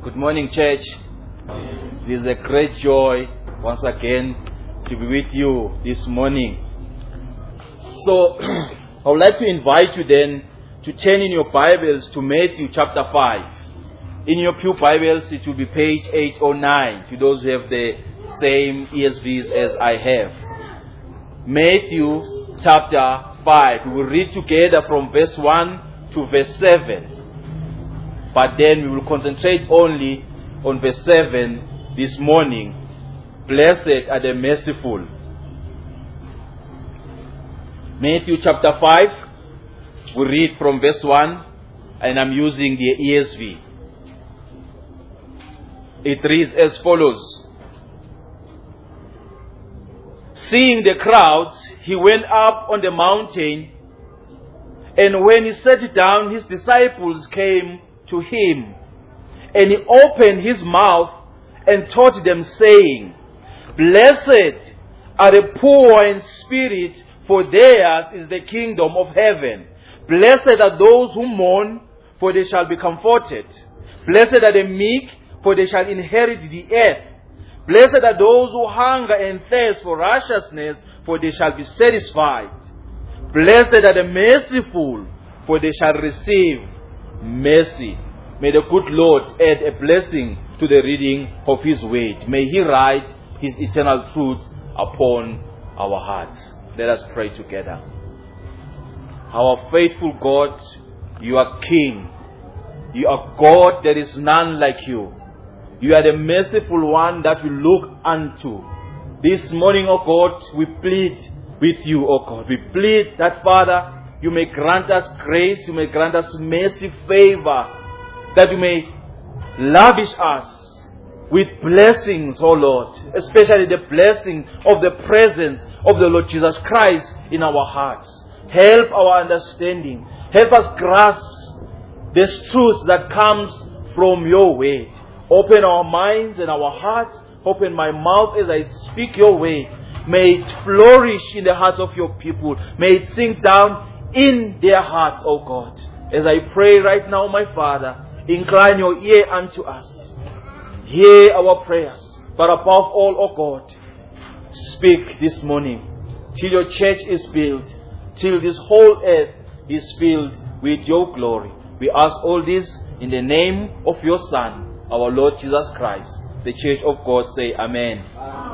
Good morning, church. It is a great joy once again to be with you this morning. So, I would like to invite you then to turn in your Bibles to Matthew chapter 5. In your pew Bibles, it will be page 809 to those who have the same ESVs as I have. Matthew chapter 5. We will read together from verse 1 to verse 7. But then we will concentrate only on verse 7 this morning. Blessed are the merciful. Matthew chapter 5. We read from verse 1, and I'm using the ESV. It reads as follows. Seeing the crowds, he went up on the mountain, and when he sat down, his disciples came to him, and he opened his mouth and taught them, saying, Blessed are the poor in spirit, for theirs is the kingdom of heaven. Blessed are those who mourn, for they shall be comforted. Blessed are the meek, for they shall inherit the earth. Blessed are those who hunger and thirst for righteousness, for they shall be satisfied. Blessed are the merciful, for they shall receive mercy. May the good Lord add a blessing to the reading of His word. May He write His eternal truth upon our hearts. Let us pray together. Our faithful God, you are King. You are God, there is none like you. You are the merciful one that we look unto. This morning, O God, we plead with you, O God. We plead that, Father, you may grant us grace, you may grant us mercy, favor, that you may lavish us with blessings, O Lord, especially the blessing of the presence of the Lord Jesus Christ in our hearts. Help our understanding. Help us grasp this truth that comes from your word. Open our minds and our hearts. Open my mouth as I speak your word. May it flourish in the hearts of your people. May it sink down in their hearts, O God. As I pray right now, my Father, incline your ear unto us. Hear our prayers. But above all, O God, speak this morning till your church is built, till this whole earth is filled with your glory. We ask all this in the name of your Son, our Lord Jesus Christ. The church of God say Amen.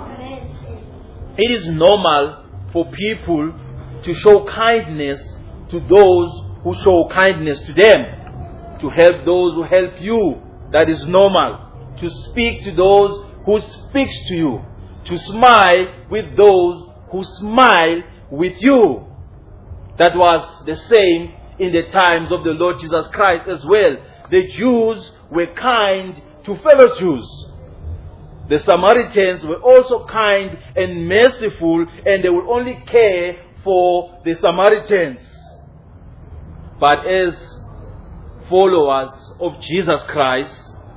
Amen. It is normal for people to show kindness to those who show kindness to them, to help those who help you. That is normal. To speak to those who speak to you, to smile with those who smile with you. That was the same in the times of the Lord Jesus Christ as well. The Jews were kind to fellow Jews. The Samaritans were also kind and merciful, and they would only care for the Samaritans. But as followers of Jesus Christ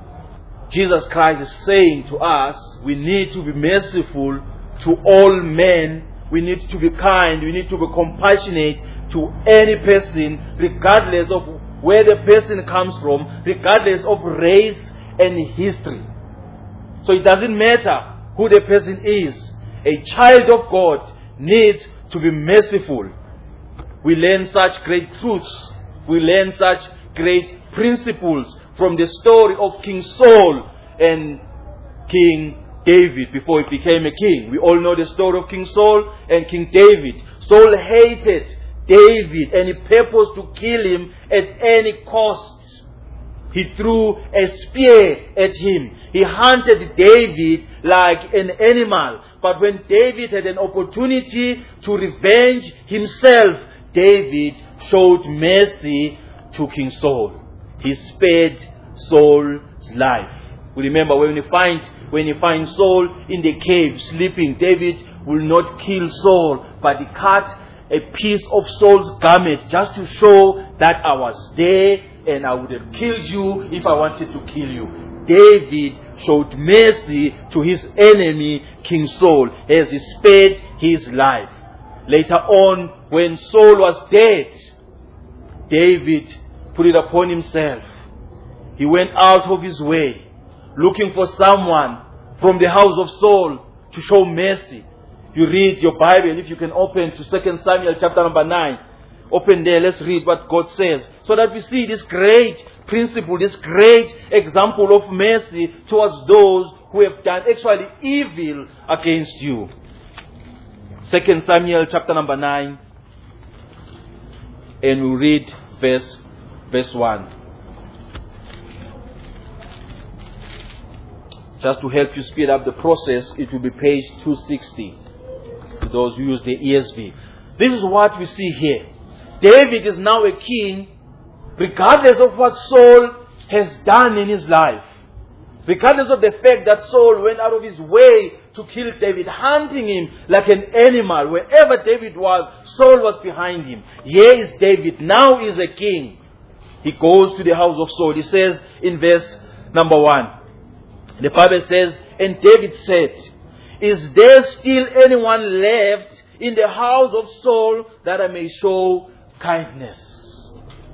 is saying to us, we need to be merciful to all men. We need to be kind. We need to be compassionate to any person, regardless of where the person comes from, regardless of race and history. So it doesn't matter who the person is. A child of God needs to be merciful. We learn such great truths. We learn such great principles from the story of King Saul and King David before he became a king. We all know the story of King Saul and King David. Saul hated David and he purposed to kill him at any cost. He threw a spear at him. He hunted David like an animal. But when David had an opportunity to revenge himself, David showed mercy to King Saul. He spared Saul's life. We remember when you find Saul in the cave sleeping, David will not kill Saul, but he cut a piece of Saul's garment just to show that I was there and I would have killed you if I wanted to kill you. David showed mercy to his enemy, King Saul, as he spared his life. Later on, when Saul was dead, David put it upon himself. He went out of his way looking for someone from the house of Saul to show mercy. You read your Bible, if you can open to 2 Samuel chapter number 9. Open there, let's read what God says. So that we see this great principle, this great example of mercy towards those who have done actually evil against you. 2 Samuel chapter number 9. And we read verse 1. Just to help you speed up the process, it will be page 260. To those who use the ESV. This is what we see here. David is now a king, regardless of what Saul has done in his life. Regardless of the fact that Saul went out of his way to kill David, hunting him like an animal. Wherever David was, Saul was behind him. Here is David. Now he is a king. He goes to the house of Saul. He says in verse number 1. The Bible says, and David said, is there still anyone left in the house of Saul that I may show kindness?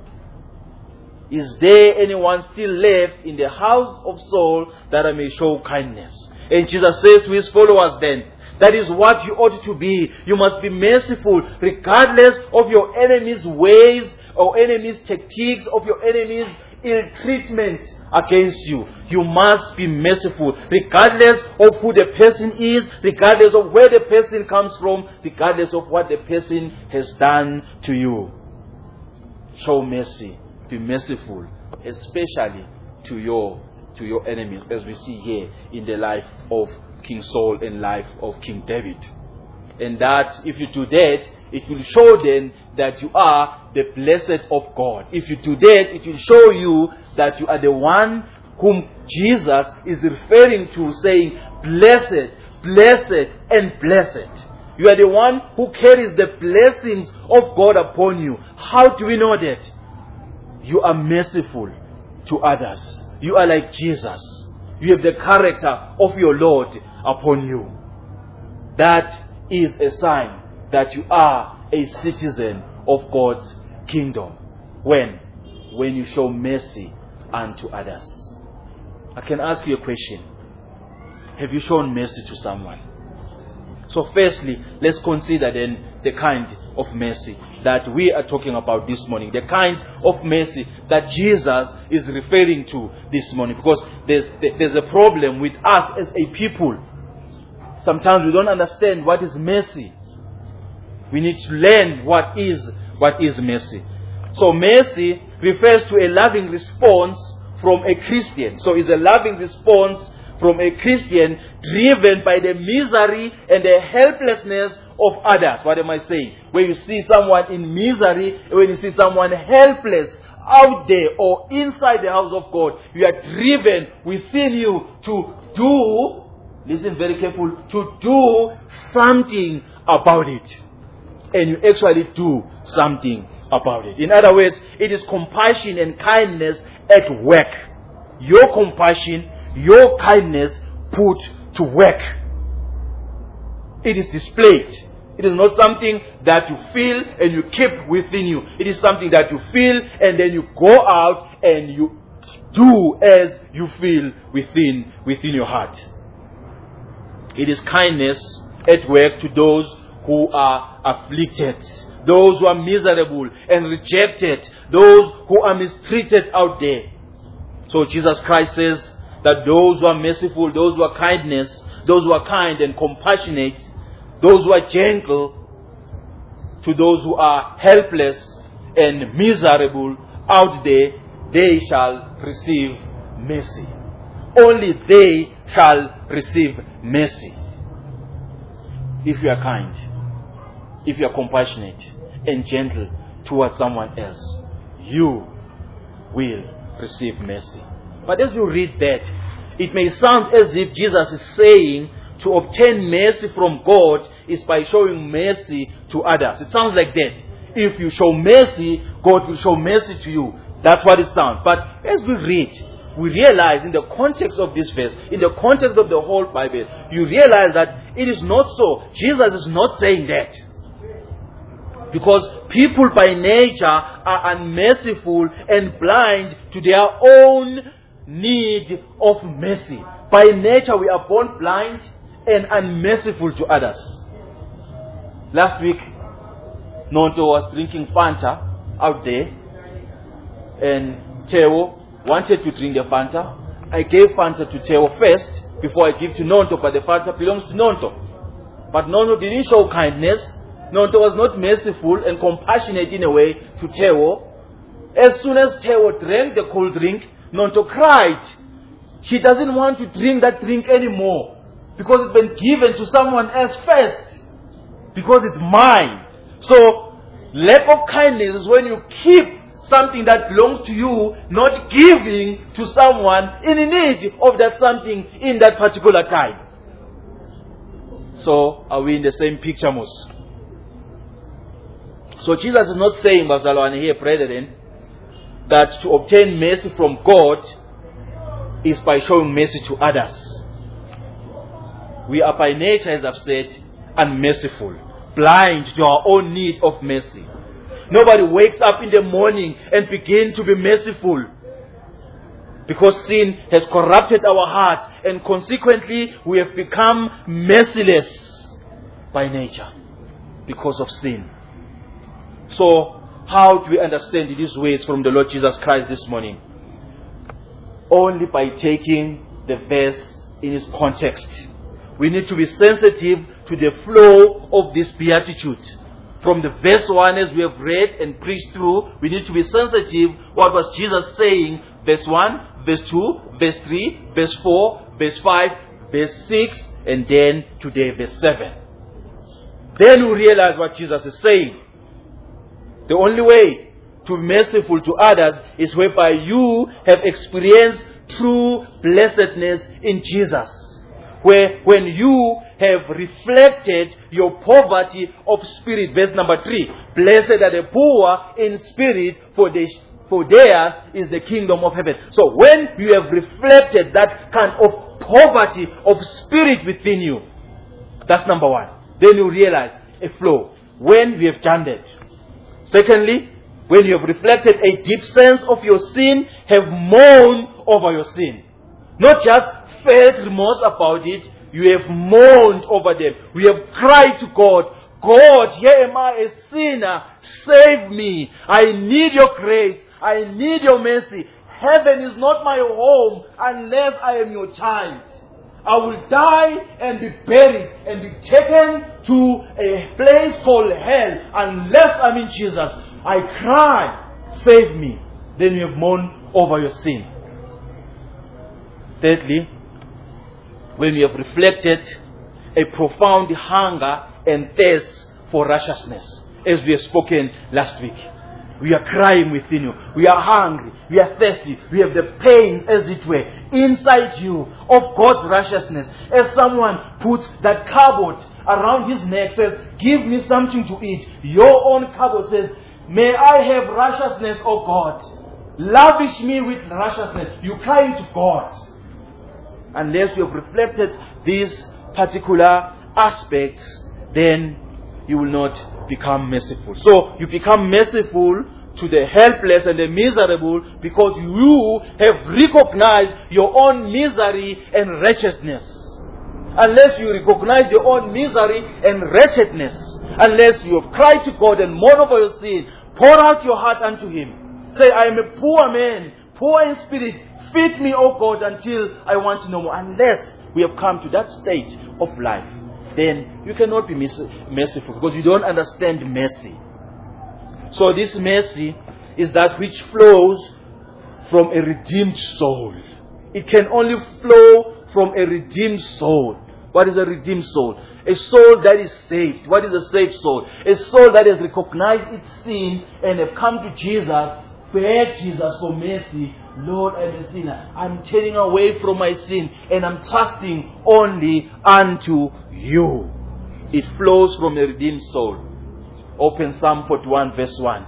Is there anyone still left in the house of Saul that I may show kindness? And Jesus says to his followers then, that is what you ought to be. You must be merciful regardless of your enemy's ways or enemy's tactics, of your enemy's ill treatment against you. You must be merciful regardless of who the person is, regardless of where the person comes from, regardless of what the person has done to you. Show mercy. Be merciful, especially to your enemies, as we see here in the life of King Saul and life of King David. And that if you do that, it will show then that you are the blessed of God. If you do that, it will show you that you are the one whom Jesus is referring to, saying, blessed, blessed, and blessed. You are the one who carries the blessings of God upon you. How do we know that? You are merciful to others. You are like Jesus. You have the character of your Lord upon you. That is a sign that you are a citizen of God's kingdom. When you show mercy unto others. I can ask you a question. Have you shown mercy to someone? So firstly, let's consider then the kind of mercy that we are talking about this morning. The kind of mercy that Jesus is referring to this morning. Because there's a problem with us as a people. Sometimes we don't understand what is mercy. We need to learn what is mercy. So mercy refers to a loving response from a Christian. So it's a loving response from a Christian driven by the misery and the helplessness of others. What am I saying? When you see someone in misery, when you see someone helpless out there or inside the house of God, you are driven within you to do, listen very careful, to do something about it. And you actually do something about it. In other words, it is compassion and kindness at work. Your compassion, your kindness put to work. It is displayed. It is not something that you feel and you keep within you. It is something that you feel and then you go out and you do as you feel within your heart. It is kindness at work to those who are afflicted, those who are miserable and rejected, those who are mistreated out there. So Jesus Christ says that those who are merciful, those who are those who are kind and compassionate, those who are gentle to those who are helpless and miserable out there, they shall receive mercy. Only they shall receive mercy. If you are kind, if you are compassionate and gentle towards someone else, you will receive mercy. But as you read that, it may sound as if Jesus is saying to obtain mercy from God is by showing mercy to others. It sounds like that. If you show mercy, God will show mercy to you. That's what it sounds. But as we read, we realize in the context of this verse, in the context of the whole Bible, you realize that it is not so. Jesus is not saying that. Because people by nature are unmerciful and blind to their own need of mercy. By nature, we are born blind and unmerciful to others. Last week, Nonto was drinking Fanta out there, and Theo wanted to drink the Fanta. I gave Fanta to Theo first before I give to Nonto, but the Fanta belongs to Nonto. But Nonto didn't show kindness. Nonto was not merciful and compassionate in a way to Theo. As soon as Theo drank the cold drink, Nonto cried. She doesn't want to drink that drink anymore because it's been given to someone else first. Because it's mine. So, lack of kindness is when you keep something that belongs to you, not giving to someone in need of that something in that particular time. So, are we in the same picture, Mos? So, Jesus is not saying, Bazalwane here, brethren, that to obtain mercy from God is by showing mercy to others. We are by nature, as I've said, unmerciful, blind to our own need of mercy. Nobody wakes up in the morning and begins to be merciful because sin has corrupted our hearts, and consequently we have become merciless by nature because of sin. So, how do we understand these ways from the Lord Jesus Christ this morning? Only by taking the verse in its context. We need to be sensitive to the flow of this beatitude. From the verse 1 as we have read and preached through, we need to be sensitive. What was Jesus saying? Verse 1, verse 2, verse 3, verse 4, verse 5, verse 6, and then today verse 7. Then we realize what Jesus is saying. The only way to be merciful to others is whereby you have experienced true blessedness in Jesus. Where when you have reflected your poverty of spirit. Verse number 3. Blessed are the poor in spirit, for theirs is the kingdom of heaven. So when you have reflected that kind of poverty of spirit within you, that's number 1. Then you realize a flow. When we have done that. Secondly, when you have reflected a deep sense of your sin, have mourned over your sin. Not just felt remorse about it, you have mourned over them. We have cried to God, God, here am I, a sinner, save me. I need your grace. I need your mercy. Heaven is not my home unless I am your child. I will die and be buried and be taken to a place called hell unless I'm in Jesus. I cry, save me. Then you have mourned over your sin. Thirdly, when you have reflected a profound hunger and thirst for righteousness, as we have spoken last week. We are crying within you. We are hungry. We are thirsty. We have the pain, as it were, inside you of God's righteousness. As someone puts that cupboard around his neck, says, give me something to eat. Your own cupboard says, may I have righteousness, O God. Lavish me with righteousness. You cry to God. Unless you have reflected these particular aspects, then you will not become merciful. So you become merciful to the helpless and the miserable because you have recognized your own misery and wretchedness. Unless you recognize your own misery and wretchedness, unless you have cried to God and mourn over your sin, pour out your heart unto Him. Say, I am a poor man, poor in spirit. Feed me, O God, until I want no more. Unless we have come to that stage of life, then you cannot be merciful because you don't understand mercy. So this mercy is that which flows from a redeemed soul. It can only flow from a redeemed soul. What is a redeemed soul? A soul that is saved. What is a saved soul? A soul that has recognized its sin and have come to Jesus, begged Jesus for mercy. Lord, I'm a sinner. I'm turning away from my sin and I'm trusting only unto you. It flows from a redeemed soul. Open Psalm 41 verse 1.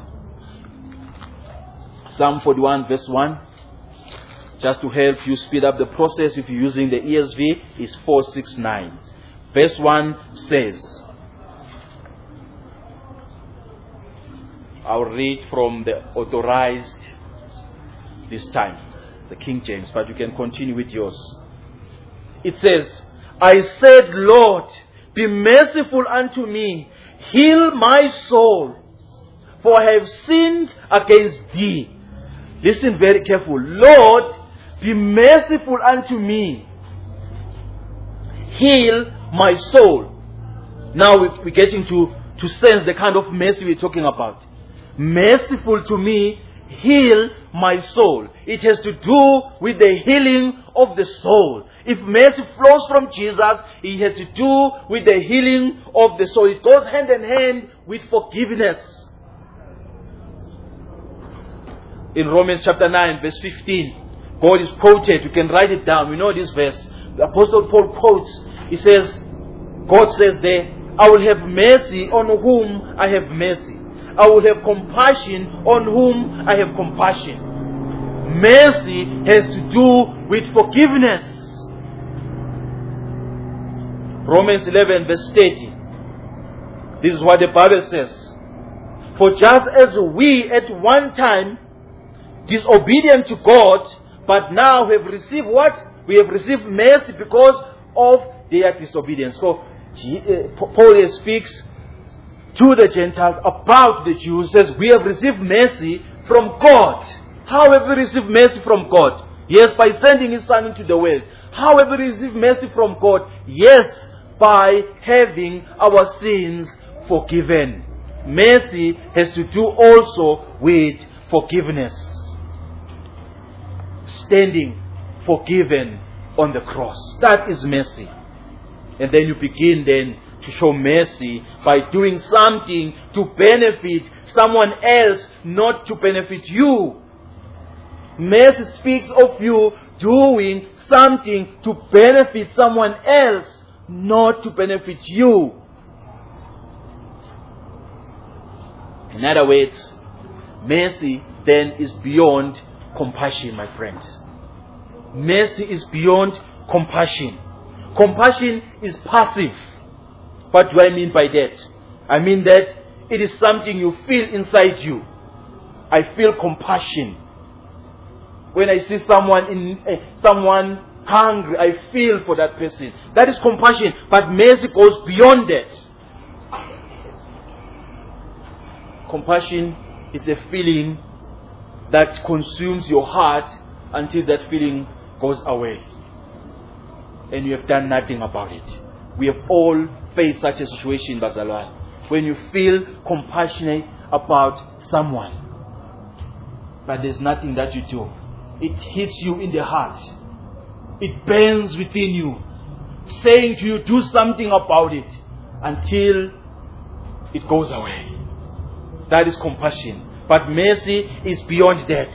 Psalm 41 verse 1. Just to help you speed up the process, if you're using the ESV, is 469. Verse 1 says, I'll read from the authorized this time. the King James, but you can continue with yours. It says, I said, Lord, be merciful unto me, heal my soul, for I have sinned against thee. Listen very careful. Lord, be merciful unto me, heal my soul. Now we're getting to sense the kind of mercy we're talking about. Merciful to me, heal my soul. It has to do with the healing of the soul. If mercy flows from Jesus, it has to do with the healing of the soul. It goes hand in hand with forgiveness. In Romans chapter 9, verse 15, God is quoted. You can write it down. We know this verse. The Apostle Paul quotes. He says, God says there, I will have mercy on whom I have mercy. I will have compassion on whom I have compassion. Mercy has to do with forgiveness. Romans 11 verse 30. This is what the Bible says. For just as we at one time disobedient to God, but now have received what? We have received mercy because of their disobedience. So Paul here speaks to the Gentiles about the Jews, says we have received mercy from God. How have we received mercy from God? Yes, by sending His Son into the world. How have we received mercy from God? Yes, by having our sins forgiven. Mercy has to do also with forgiveness. Standing forgiven on the cross. That is mercy. And then you begin then to show mercy by doing something to benefit someone else, not to benefit you. Mercy speaks of you doing something to benefit someone else, not to benefit you. In other words, mercy then is beyond compassion, my friends. Mercy is beyond compassion. Compassion is passive. What do I mean by that? I mean that it is something you feel inside you. I feel compassion. When I see someone hungry, I feel for that person. That is compassion. But mercy goes beyond that. Compassion is a feeling that consumes your heart until that feeling goes away. And you have done nothing about it. We have all faced such a situation, Bazalwane, when you feel compassionate about someone, but there's nothing that you do. It hits you in the heart. It burns within you, saying to you, do something about it, until it goes away. That is compassion. But mercy is beyond that.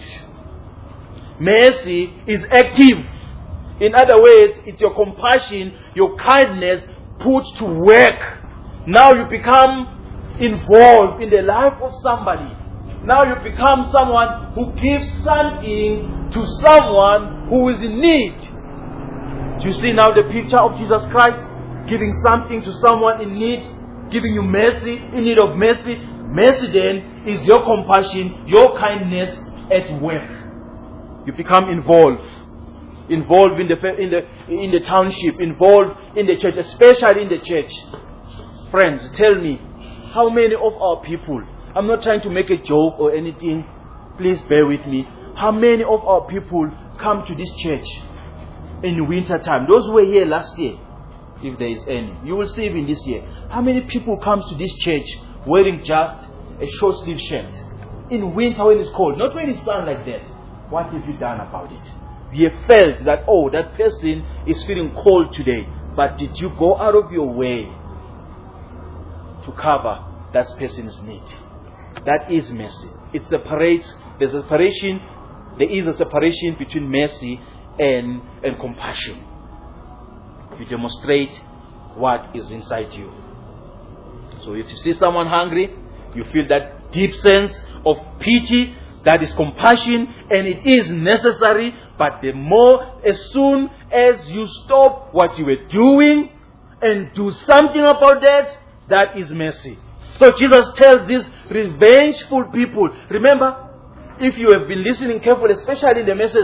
Mercy is active. In other words, it's your compassion, your kindness put to work. Now you become involved in the life of somebody. Now you become someone who gives something to someone who is in need. Do you see now the picture of Jesus Christ giving something to someone in need, giving you mercy, in need of mercy? Mercy then is your compassion, your kindness at work. You become involved in the township, involved in the church, especially in the church. Friends, tell me, how many of our people, I'm not trying to make a joke or anything, please bear with me, how many of our people come to this church in winter time? Those who were here last year, if there is any, you will see even this year. How many people come to this church wearing just a short sleeve shirt in winter when it's cold, not when it's sun like that? What have you done about it? You have felt that, oh, that person is feeling cold today. But did you go out of your way to cover that person's need? That is mercy. It separates. There is a separation between mercy and compassion. You demonstrate what is inside you. So if you see someone hungry, you feel that deep sense of pity. That is compassion, and it is necessary. But as soon as you stop what you were doing and do something about that, that is mercy. So Jesus tells these revengeful people, remember, if you have been listening carefully, especially in the message that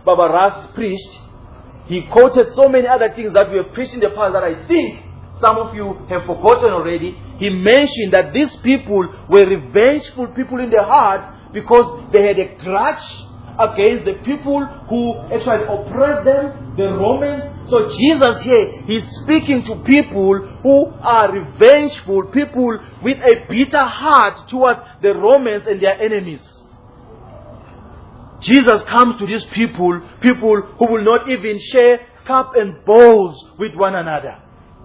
Baba Ras preached, he quoted so many other things that we have preached in the past that I think some of you have forgotten already. He mentioned that these people were revengeful people in their heart because they had a grudge against the people who actually oppressed them, the Romans. So Jesus here, he's speaking to people who are revengeful, people with a bitter heart towards the Romans and their enemies. Jesus comes to these people who will not even share cup and bowls with one another.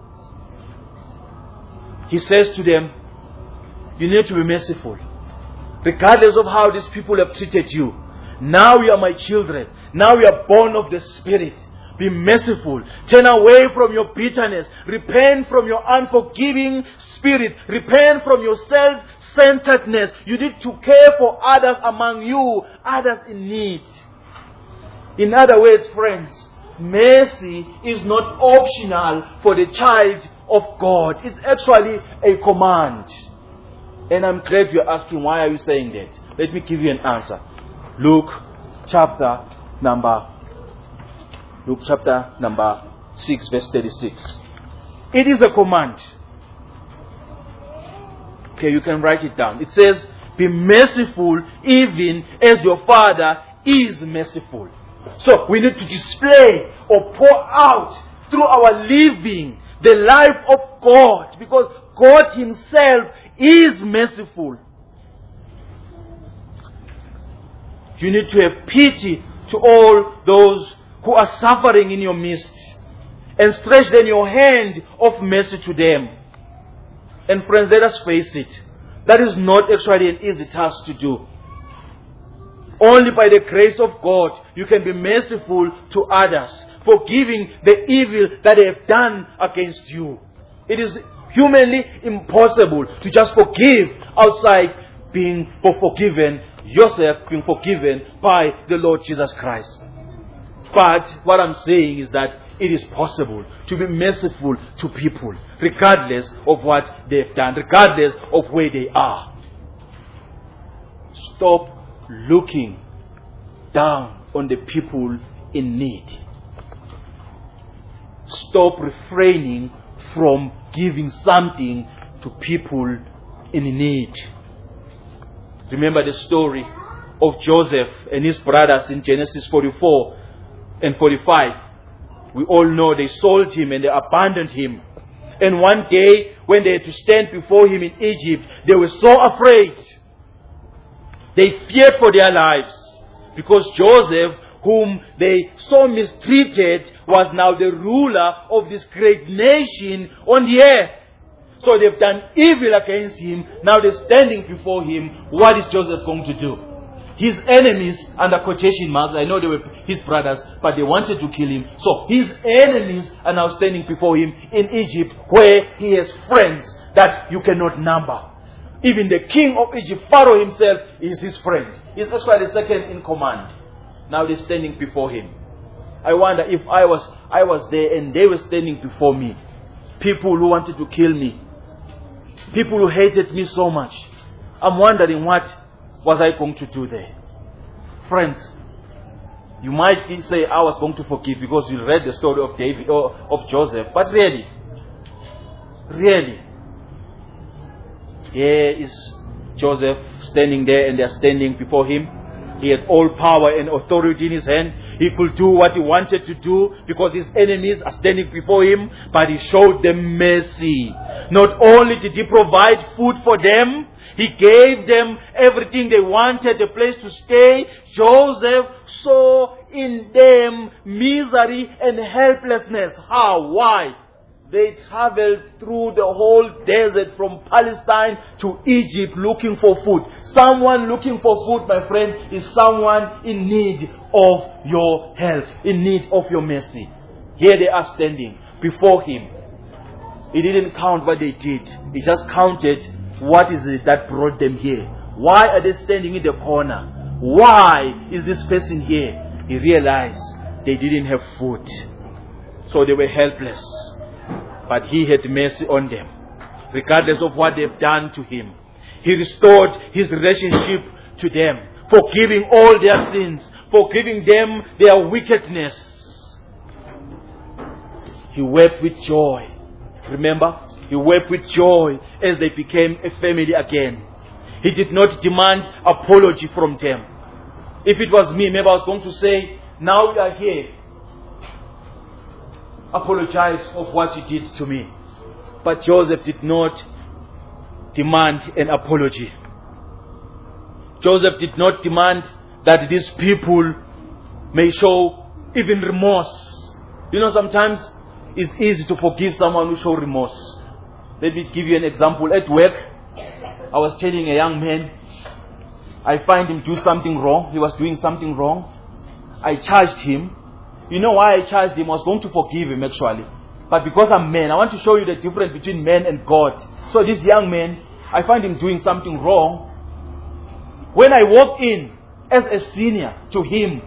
He says to them, you need to be merciful. Regardless of how these people have treated you. Now you are my children. Now you are born of the Spirit. Be merciful. Turn away from your bitterness. Repent from your unforgiving spirit. Repent from your self-centeredness. You need to care for others among you, others in need. In other words, friends, mercy is not optional for the child of God. It's actually a command. And I'm glad you're asking, why are you saying that? Let me give you an answer. Luke chapter number 6 verse 36. It is a command. Okay, you can write it down. It says, be merciful even as your Father is merciful. So we need to display or pour out through our living the life of God, because God Himself is merciful. You need to have pity to all those who are suffering in your midst, and stretch then your hand of mercy to them. And friends, let us face it, that is not actually an easy task to do. Only by the grace of God you can be merciful to others, forgiving the evil that they have done against you. It is humanly impossible to just forgive outside being forgiven, yourself being forgiven by the Lord Jesus Christ. But what I'm saying is that it is possible to be merciful to people, regardless of what they've done, regardless of where they are. Stop looking down on the people in need. Stop refraining from giving something to people in need. Remember the story of Joseph and his brothers in Genesis 44 and 45. We all know they sold him and they abandoned him. And one day when they had to stand before him in Egypt, they were so afraid. They feared for their lives, because Joseph, whom they so mistreated, was now the ruler of this great nation on the earth. So they've done evil against him. Now they're standing before him. What is Joseph going to do? His enemies, under quotation marks, I know they were his brothers, but they wanted to kill him. So his enemies are now standing before him in Egypt, where he has friends that you cannot number. Even the king of Egypt, Pharaoh himself, is his friend. He's actually the second in command. Now they're standing before him. I wonder if I was there and they were standing before me. People who wanted to kill me. People who hated me so much. I'm wondering, what was I going to do there? Friends, you might say I was going to forgive because you read the story of David or of Joseph. But really, here is Joseph standing there and they are standing before him. He had all power and authority in his hand. He could do what he wanted to do because his enemies are standing before him. But he showed them mercy. Not only did he provide food for them, he gave them everything they wanted, a place to stay. Joseph saw in them misery and helplessness. How? Why? They traveled through the whole desert from Palestine to Egypt looking for food. Someone looking for food, my friend, is someone in need of your help, in need of your mercy. Here they are standing before him. He didn't count what they did. He just counted what is it that brought them here. Why are they standing in the corner? Why is this person here? He realized they didn't have food. So they were helpless. But he had mercy on them, regardless of what they've done to him. He restored his relationship to them, forgiving all their sins, forgiving them their wickedness. He wept with joy. Remember? He wept with joy as they became a family again. He did not demand apology from them. If it was me, maybe I was going to say, now we are here. Apologize of what you did to me. But Joseph did not demand an apology. Joseph did not demand that these people may show even remorse. You know, sometimes it's easy to forgive someone who shows remorse. Let me give you an example. At work, I was telling a young man, I find him do something wrong. He was doing something wrong. I charged him. You know why I charged him? I was going to forgive him actually. But because I'm man, I want to show you the difference between man and God. So this young man, I find him doing something wrong. When I walked in as a senior to him,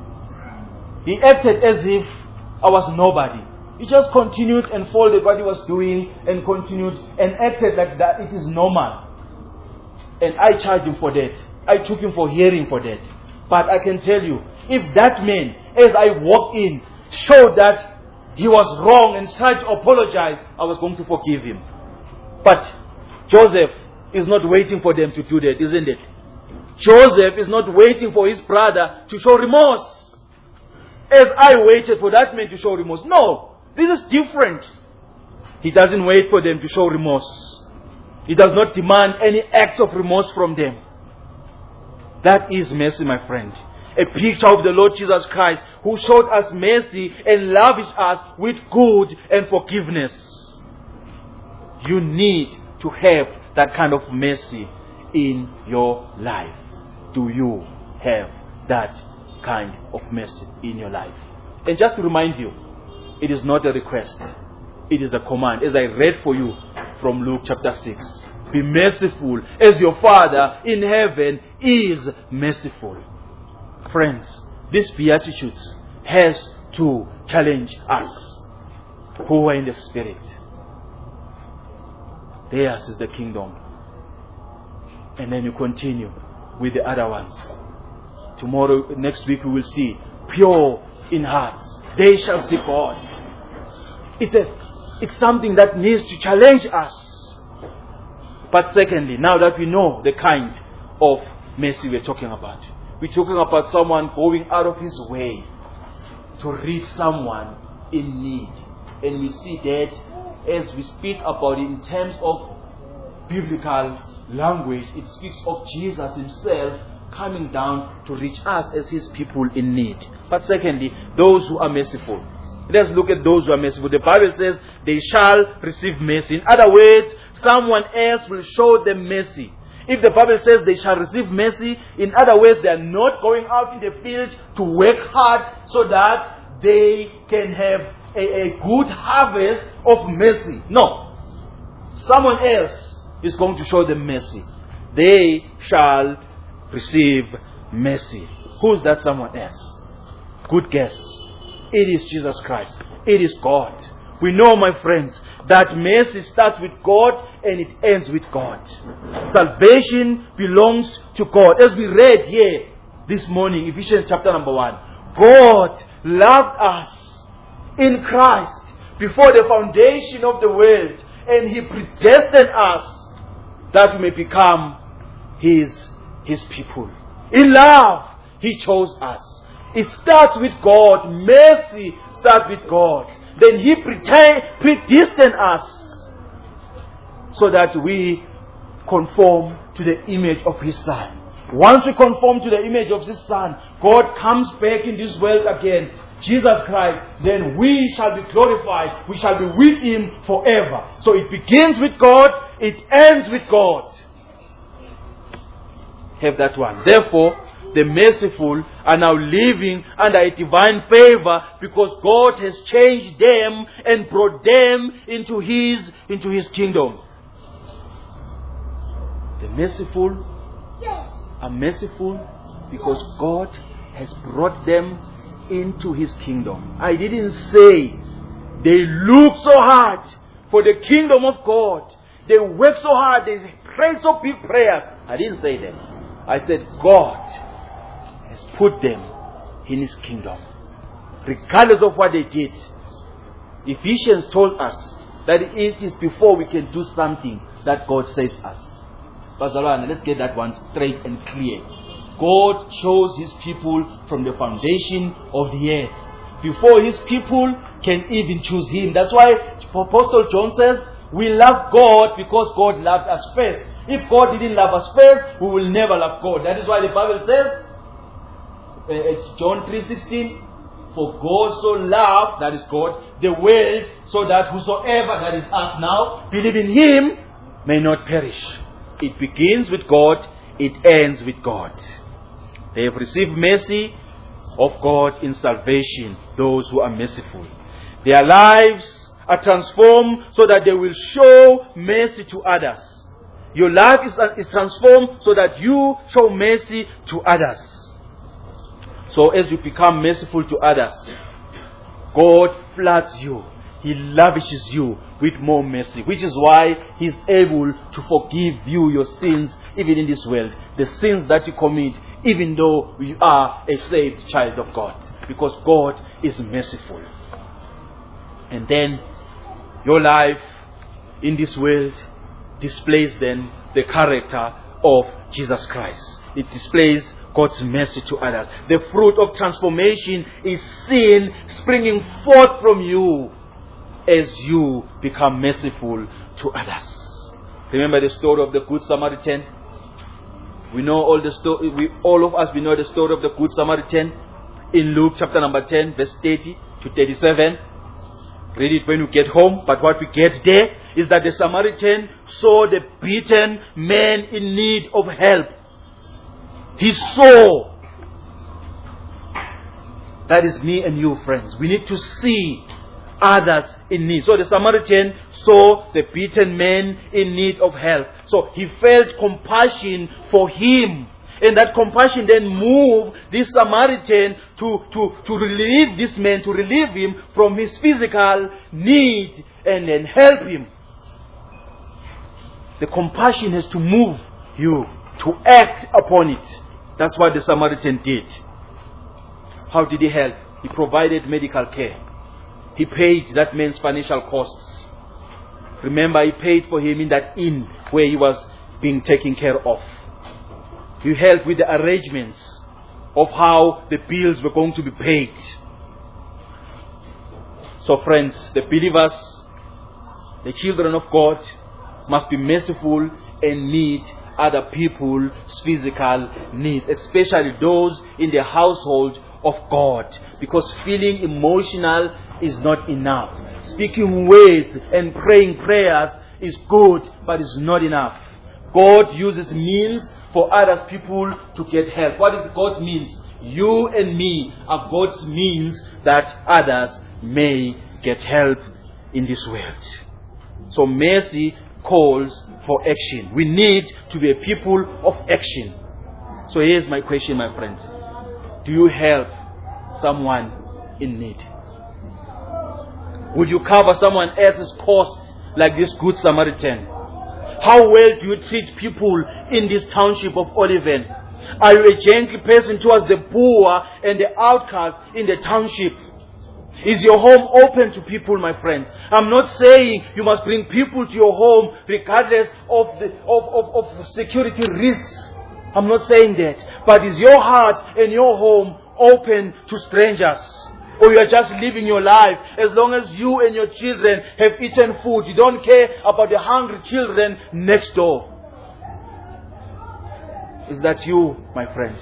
he acted as if I was nobody. He just continued and folded what he was doing and continued and acted like that it is normal. And I charged him for that. I took him for hearing for that. But I can tell you, if that man, as I walked in, showed that he was wrong and tried to apologize, I was going to forgive him. But Joseph is not waiting for them to do that, isn't it? Joseph is not waiting for his brother to show remorse. As I waited for that man to show remorse. No, this is different. He doesn't wait for them to show remorse. He does not demand any acts of remorse from them. That is mercy, my friend. A picture of the Lord Jesus Christ, who showed us mercy and lavished us with good and forgiveness. You need to have that kind of mercy in your life. Do you have that kind of mercy in your life? And just to remind you, it is not a request. It is a command. As I read for you from Luke chapter 6. Be merciful as your Father in heaven is merciful. Friends, this Beatitudes has to challenge us who are in the Spirit. Theirs is the kingdom. And then you continue with the other ones. Tomorrow, next week we will see pure in hearts. They shall see God. It's something that needs to challenge us. But secondly, now that we know the kind of mercy we're talking about, we're talking about someone going out of his way to reach someone in need. And we see that as we speak about it in terms of biblical language, it speaks of Jesus himself coming down to reach us as his people in need. But secondly, those who are merciful. Let's look at those who are merciful. The Bible says they shall receive mercy. In other words, someone else will show them mercy. If the Bible says they shall receive mercy, in other words, they are not going out in the field to work hard so that they can have a good harvest of mercy. No. Someone else is going to show them mercy. They shall receive mercy. Who's that someone else? Good guess. It is Jesus Christ. It is God. We know, my friends, that mercy starts with God and it ends with God. Salvation belongs to God. As we read here this morning, Ephesians chapter number 1. God loved us in Christ before the foundation of the world, and He predestined us that we may become His people. In love, He chose us. It starts with God. Mercy starts with God. Then He predestined us so that we conform to the image of His Son. Once we conform to the image of His Son, God comes back in this world again, Jesus Christ, then we shall be glorified. We shall be with Him forever. So it begins with God, it ends with God. Have that one. Therefore, the merciful are now living under a divine favor because God has changed them and brought them into His kingdom. The merciful are merciful because God has brought them into His kingdom. I didn't say they look so hard for the kingdom of God. They work so hard. They pray so big prayers. I didn't say that. I said God has put them in His kingdom. Regardless of what they did. Ephesians told us that it is before we can do something that God saves us. Bazalwane, let's get that one straight and clear. God chose His people from the foundation of the earth. Before His people can even choose Him. That's why Apostle John says, we love God because God loved us first. If God didn't love us first, we will never love God. That is why the Bible says, it's John 3:16, for God so loved, that is God, the world, so that whosoever, that is us now, believe in Him, may not perish. It begins with God, it ends with God. They have received mercy of God in salvation, those who are merciful. Their lives are transformed so that they will show mercy to others. Your life is transformed so that you show mercy to others. So as you become merciful to others, God floods you. He lavishes you with more mercy, which is why He's able to forgive you your sins even in this world. The sins that you commit, even though you are a saved child of God. Because God is merciful. And then your life in this world displays then the character of Jesus Christ. It displays God's mercy to others. The fruit of transformation is seen springing forth from you as you become merciful to others. Remember the story of the Good Samaritan? We know all the story. All of us, we know the story of the Good Samaritan in Luke chapter number 10, verse 30 to 37. Read it when you get home. But what we get there is that the Samaritan saw the beaten man in need of help. He saw. That is me and you, friends. We need to see others in need. So the Samaritan saw the beaten man in need of help. So he felt compassion for him. And that compassion then moved this Samaritan to relieve this man, to relieve him from his physical need and then help him. The compassion has to move you to act upon it. That's what the Samaritan did. How did he help? He provided medical care. He paid that man's financial costs. Remember, he paid for him in that inn where he was being taken care of. He helped with the arrangements of how the bills were going to be paid. So friends, the believers, the children of God, must be merciful and meet other people's physical needs, especially those in the household of God. Because feeling emotional is not enough. Speaking words and praying prayers is good, but it's not enough. God uses means for other people to get help. What is God's means? You and me are God's means that others may get help in this world. So mercy calls for action. We need to be a people of action. So here's my question, my friends. Do you help someone in need? Would you cover someone else's costs like this Good Samaritan? How well do you treat people in this township of Oliven? Are you a gentle person towards the poor and the outcast in the township? Is your home open to people, my friend? I'm not saying you must bring people to your home regardless of security risks. I'm not saying that. But is your heart and your home open to strangers? Or you are just living your life as long as you and your children have eaten food? You don't care about the hungry children next door. Is that you, my friends?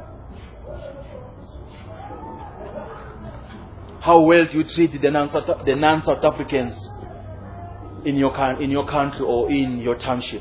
How well do you treat the non-South Africans in your country or in your township?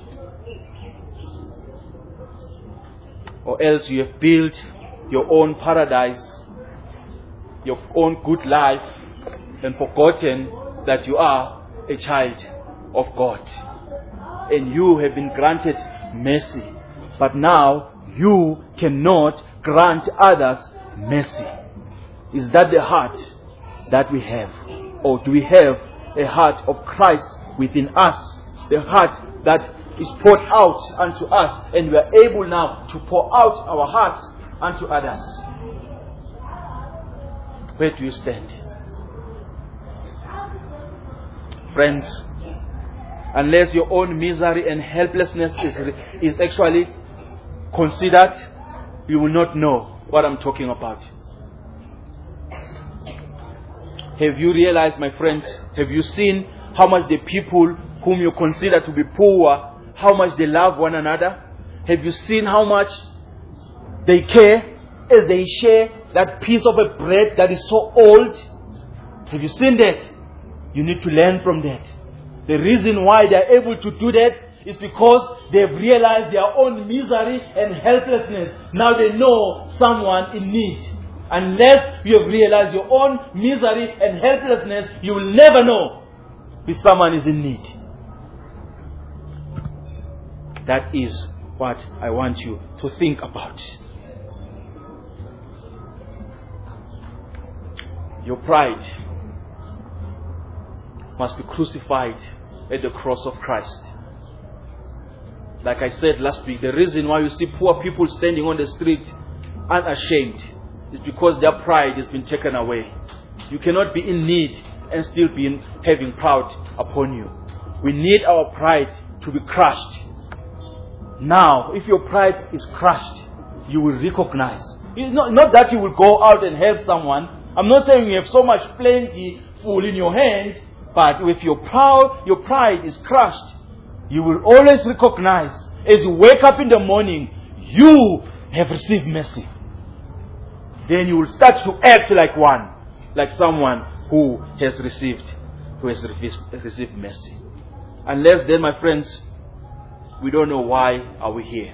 Or else you have built your own paradise, your own good life, and forgotten that you are a child of God. And you have been granted mercy. But now you cannot grant others mercy. Is that the heart that we have? Or do we have a heart of Christ within us? The heart that is poured out unto us, and we are able now to pour out our hearts unto others. Where do you stand? Friends, unless your own misery and helplessness is actually considered, you will not know what I'm talking about. Have you realized, my friends, have you seen how much the people whom you consider to be poor, how much they love one another? Have you seen how much they care as they share that piece of a bread that is so old? Have you seen that? You need to learn from that. The reason why they are able to do that is because they have realized their own misery and helplessness. Now they know someone in need. Unless you have realized your own misery and helplessness, you will never know if someone is in need. That is what I want you to think about. Your pride must be crucified at the cross of Christ. Like I said last week, the reason why you see poor people standing on the street unashamed is because their pride has been taken away. You cannot be in need and still be having proud upon you. We need our pride to be crushed. Now, if your pride is crushed, you will recognize. Not that you will go out and help someone. I'm not saying you have so much plenty full in your hand, but if your pride is crushed, you will always recognize as you wake up in the morning, you have received mercy. Then you will start to act like someone who has received mercy. Unless then, my friends, we don't know why are we here.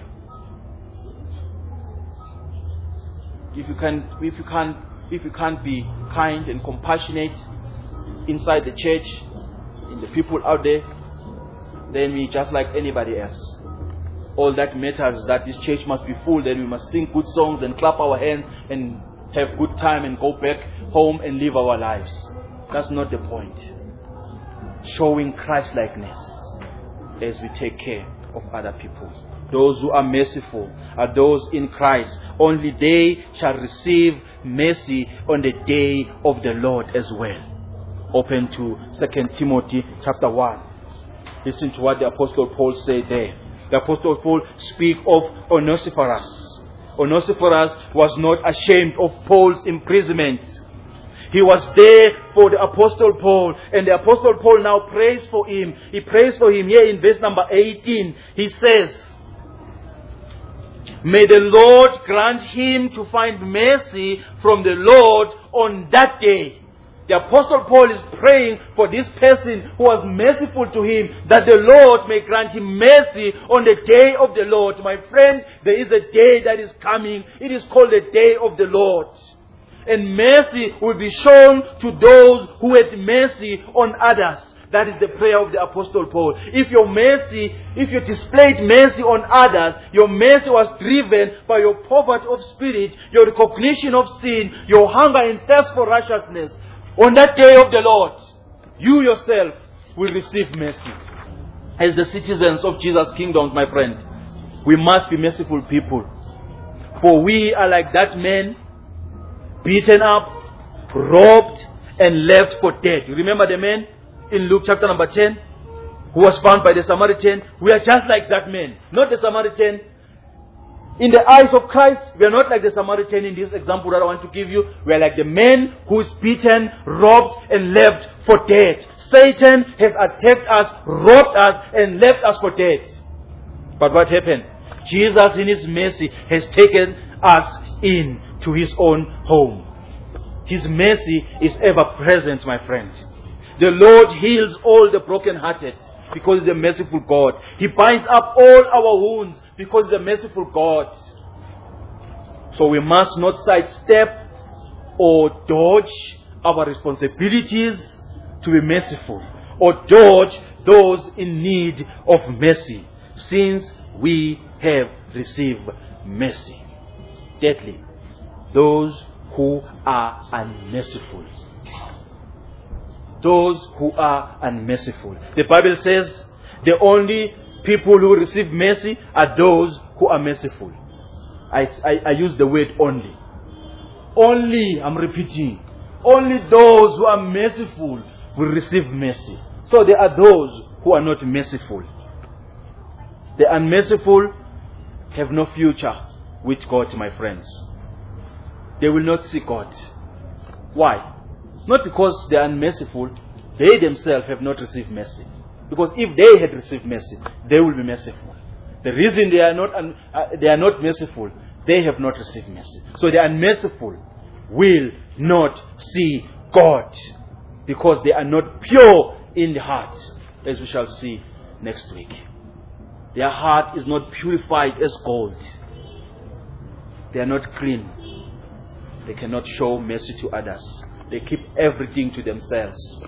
If you can't be kind and compassionate inside the church, in the people out there, then we just like anybody else. All that matters is that this church must be full, then we must sing good songs and clap our hands and have good time and go back home and live our lives. That's not the point. Showing Christ-likeness as we take care of other people. Those who are merciful are those in Christ. Only they shall receive mercy on the day of the Lord as well. Open to 2 Timothy chapter 1. Listen to what the Apostle Paul said there. The Apostle Paul speaks of Onesiphorus. Onesiphorus was not ashamed of Paul's imprisonment. He was there for the Apostle Paul, and the Apostle Paul now prays for him. He prays for him here in verse number 18. He says, "May the Lord grant him to find mercy from the Lord on that day." The Apostle Paul is praying for this person who was merciful to him, that the Lord may grant him mercy on the day of the Lord. My friend, there is a day that is coming. It is called the day of the Lord. And mercy will be shown to those who had mercy on others. That is the prayer of the Apostle Paul. If you displayed mercy on others, your mercy was driven by your poverty of spirit, your recognition of sin, your hunger and thirst for righteousness, on that day of the Lord, you yourself will receive mercy. As the citizens of Jesus' kingdom, my friend, we must be merciful people. For we are like that man, beaten up, robbed, and left for dead. You remember the man in Luke chapter number 10, who was found by the Samaritan? We are just like that man, not the Samaritan. In the eyes of Christ, we are not like the Samaritan in this example that I want to give you. We are like the man who is beaten, robbed, and left for dead. Satan has attacked us, robbed us, and left us for dead. But what happened? Jesus in His mercy has taken us into His own home. His mercy is ever present, my friend. The Lord heals all the brokenhearted because He's a merciful God. He binds up all our wounds because He's a merciful God. So we must not sidestep or dodge our responsibilities to be merciful, or dodge those in need of mercy, since we have received mercy. Thirdly, those who are unmerciful. Those who are unmerciful. The Bible says the only people who receive mercy are those who are merciful. I use the word only. Only, I'm repeating. Only those who are merciful will receive mercy. So there are those who are not merciful. The unmerciful have no future with God, my friends. They will not see God. Why? Not because they are unmerciful. They themselves have not received mercy. Because if they had received mercy, they will be merciful. The reason they are not merciful, they have not received mercy. So the unmerciful will not see God because they are not pure in the heart, as we shall see next week. Their heart is not purified as gold. They are not clean. They cannot show mercy to others. They keep everything to themselves.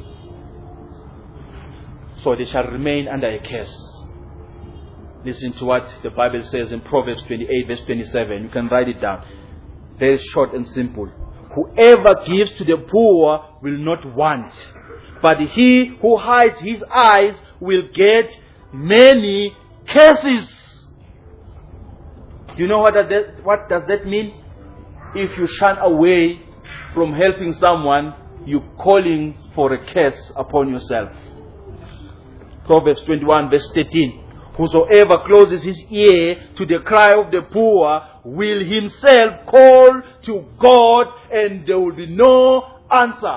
So they shall remain under a curse. Listen to what the Bible says in Proverbs 28 verse 27. You can write it down. Very short and simple. Whoever gives to the poor will not want, but he who hides his eyes will get many curses. Do you know what does that mean? If you shun away from helping someone, you're calling for a curse upon yourself. Proverbs 21 verse 13. Whosoever closes his ear to the cry of the poor will himself call to God, and there will be no answer.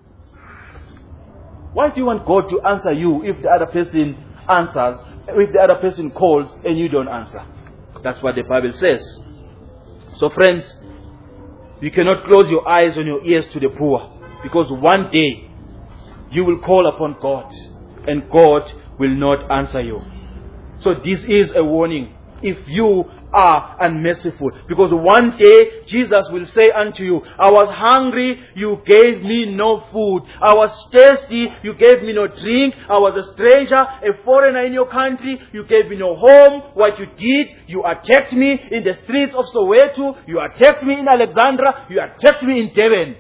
Why do you want God to answer you if the other person answers, if the other person calls and you don't answer? That's what the Bible says. So friends, you cannot close your eyes and your ears to the poor, because one day you will call upon God and God will not answer you. So this is a warning if you are unmerciful, because one day Jesus will say unto you, I was hungry, you gave me no food. I was thirsty, you gave me no drink. I was a stranger, a foreigner in your country, you gave me no home. What you did, you attacked me in the streets of Soweto, you attacked me in Alexandra, you attacked me in Devon.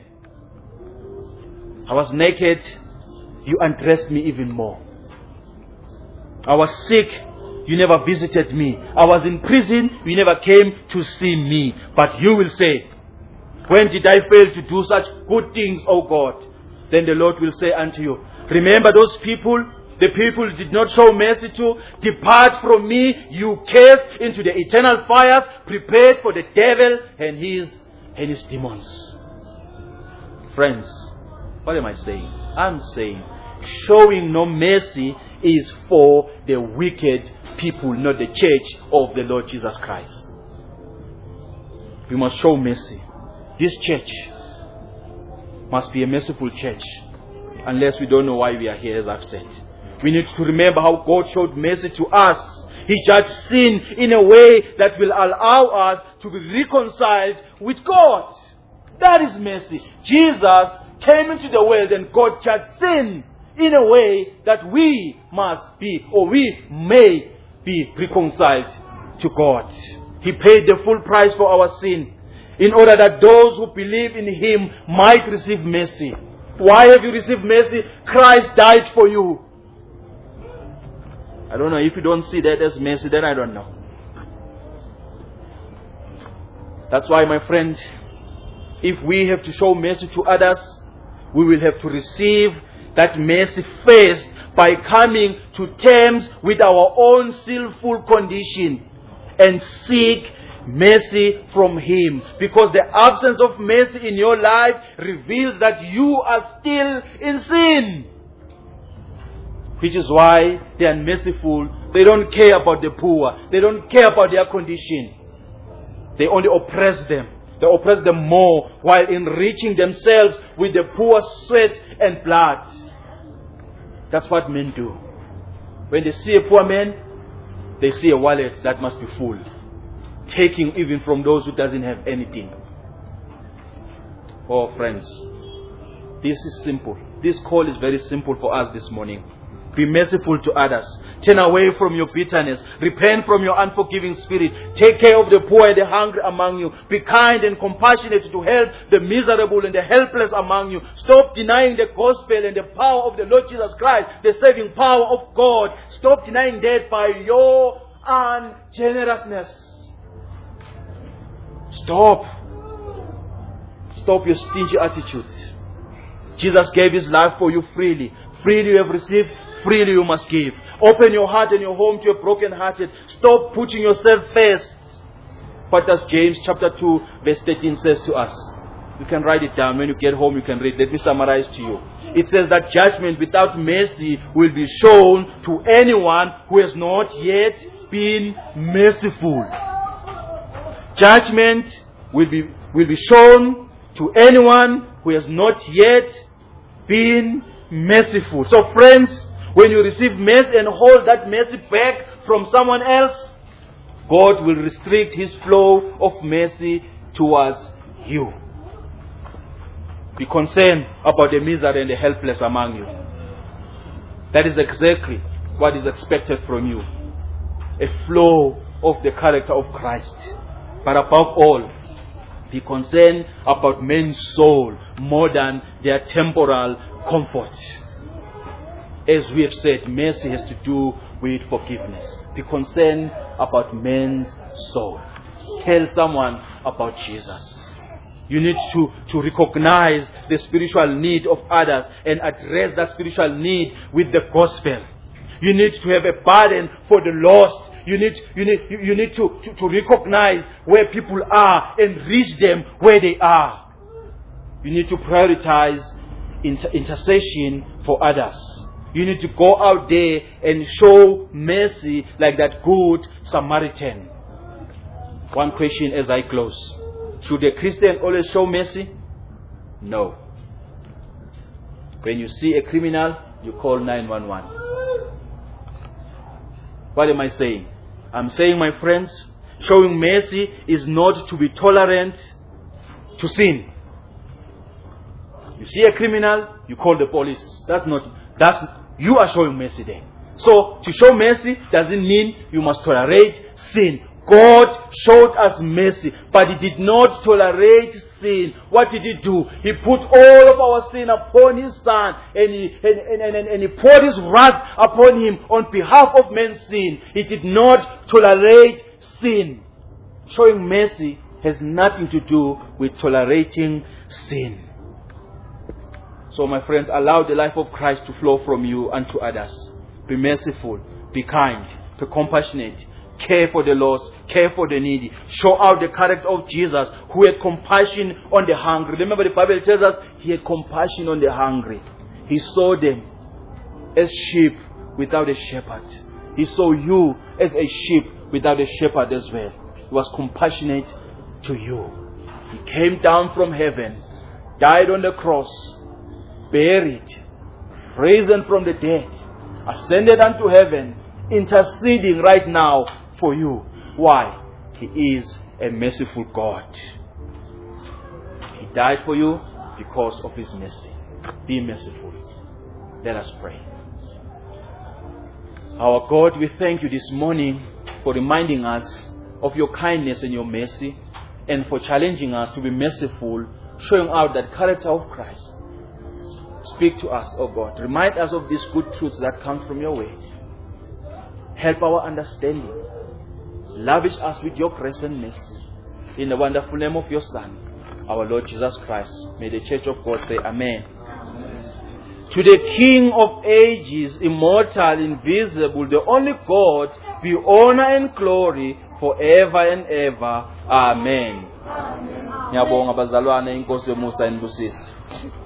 I was naked, you undressed me even more. I was sick, you never visited me. I was in prison, you never came to see me. But you will say, when did I fail to do such good things, O God? Then the Lord will say unto you, remember those people, the people you did not show mercy to? Depart from me, you cursed, into the eternal fires prepared for the devil and his demons. Friends, what am I saying? I'm saying, showing no mercy is for the wicked people, not the church of the Lord Jesus Christ. We must show mercy. This church must be a merciful church, unless we don't know why we are here, as I've said. We need to remember how God showed mercy to us. He judged sin in a way that will allow us to be reconciled with God. That is mercy. Jesus came into the world and God judged sin in a way that we must be, or we may be, reconciled to God. He paid the full price for our sin in order that those who believe in Him might receive mercy. Why have you received mercy? Christ died for you. I don't know. If you don't see that as mercy, then I don't know. That's why, my friend, if we have to show mercy to others, we will have to receive that mercy first by coming to terms with our own sinful condition and seek mercy from Him. Because the absence of mercy in your life reveals that you are still in sin. Which is why the unmerciful, they don't care about the poor. They don't care about their condition. They only oppress them. They oppress them more while enriching themselves with the poor sweat and blood. That's what men do. When they see a poor man, they see a wallet that must be full, taking even from those who doesn't have anything. Oh, friends, this is simple. This call is very simple for us this morning. Be merciful to others. Turn away from your bitterness. Repent from your unforgiving spirit. Take care of the poor and the hungry among you. Be kind and compassionate to help the miserable and the helpless among you. Stop denying the gospel and the power of the Lord Jesus Christ, the saving power of God. Stop denying that by your ungenerousness. Stop your stingy attitude. Jesus gave his life for you freely. Freely you have received, freely you must give. Open your heart and your home to a broken-hearted. Stop putting yourself first. What does James chapter 2 verse 13 says to us? You can write it down. When you get home you can read. Let me summarize to you. It says that judgment without mercy will be shown to anyone who has not yet been merciful. Judgment will be shown to anyone who has not yet been merciful. So friends, when you receive mercy and hold that mercy back from someone else, God will restrict his flow of mercy towards you. Be concerned about the misery and the helpless among you. That is exactly what is expected from you. A flow of the character of Christ. But above all, be concerned about men's soul more than their temporal comfort. As we have said, mercy has to do with forgiveness. Be concerned about men's soul. Tell someone about Jesus. You need to recognize the spiritual need of others and address that spiritual need with the gospel. You need to have a burden for the lost. You need to recognize where people are and reach them where they are. You need to prioritize intercession for others. You need to go out there and show mercy like that good Samaritan. One question as I close. Should a Christian always show mercy? No. When you see a criminal, you call 911. What am I saying? I'm saying, my friends, showing mercy is not to be tolerant to sin. You see a criminal, you call the police. You are showing mercy there. So, to show mercy doesn't mean you must tolerate sin. God showed us mercy, but He did not tolerate sin. What did He do? He put all of our sin upon His Son, and He poured His wrath upon Him on behalf of man's sin. He did not tolerate sin. Showing mercy has nothing to do with tolerating sin. So, my friends, allow the life of Christ to flow from you unto others. Be merciful, be kind, be compassionate. Care for the lost, care for the needy. Show out the character of Jesus, who had compassion on the hungry. Remember, the Bible tells us He had compassion on the hungry. He saw them as sheep without a shepherd. He saw you as a sheep without a shepherd as well. He was compassionate to you. He came down from heaven, died on the cross, buried, risen from the dead, ascended unto heaven, interceding right now for you. Why? He is a merciful God. He died for you because of His mercy. Be merciful. Let us pray. Our God, we thank You this morning for reminding us of Your kindness and Your mercy, and for challenging us to be merciful, showing out that character of Christ. Speak to us, O God. Remind us of these good truths that come from Your word. Help our understanding. Lavish us with Your grace and mercy. In the wonderful name of Your Son, our Lord Jesus Christ. May the Church of God say Amen. Amen. To the King of ages, immortal, invisible, the only God, be honor and glory forever and ever. Amen. Ngiyabonga bazalwane, inkosi yomusa inibusise.